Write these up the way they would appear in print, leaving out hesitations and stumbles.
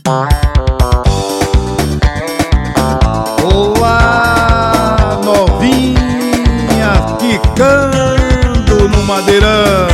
Olá, novinha, quicando no madeirão.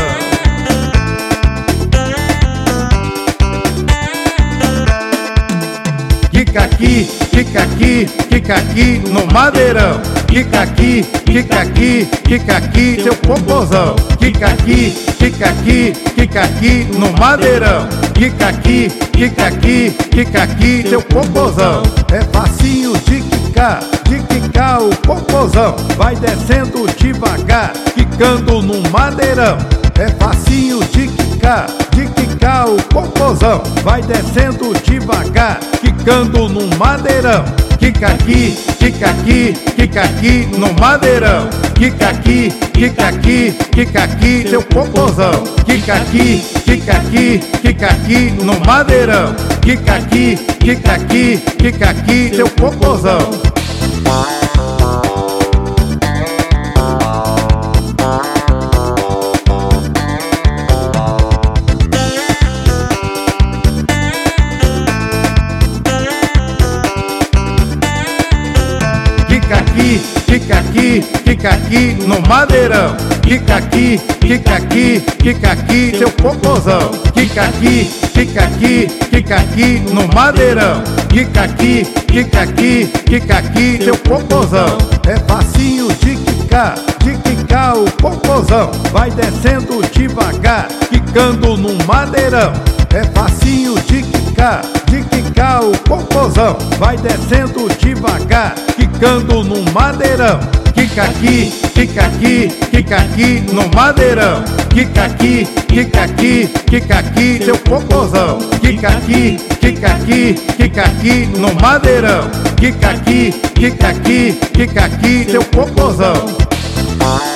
Quica aqui, quica aqui, quica aqui no madeirão. Quica aqui, quica aqui, quica aqui, seu popozão. Quica aqui, quica aqui, quica aqui no madeirão. Quica aqui, quica aqui, quica aqui, seu popozão. É facinho de quicar o popozão. Vai descendo devagar, quicando no madeirão. É facinho de quicar o popozão. Vai descendo devagar, quicando no madeirão. Quica aqui, quica aqui, quica aqui no madeirão. Quica aqui, quica aqui, quica aqui, seu popozão. Quica aqui, quica aqui, quica aqui no madeirão. Quica aqui, quica aqui, quica aqui, seu popozão. Quica aqui, quica aqui, quica aqui no madeirão. Quica aqui, quica aqui, quica aqui, seu popozão. Quica aqui, quica aqui, quica aqui no madeirão. Quica aqui, quica aqui, quica aqui, seu popozão. É facinho de quicar o popozão. Vai descendo devagar, quicando no madeirão. É facinho de quicar o popozão. Vai descendo devagar, quicando no madeirão. Quica aqui, quica aqui, quica aqui no madeirão. Quica aqui, quica aqui, quica aqui, seu popozão. Quica aqui, quica aqui, quica aqui no madeirão. Quica aqui, quica aqui, quica aqui, seu popozão.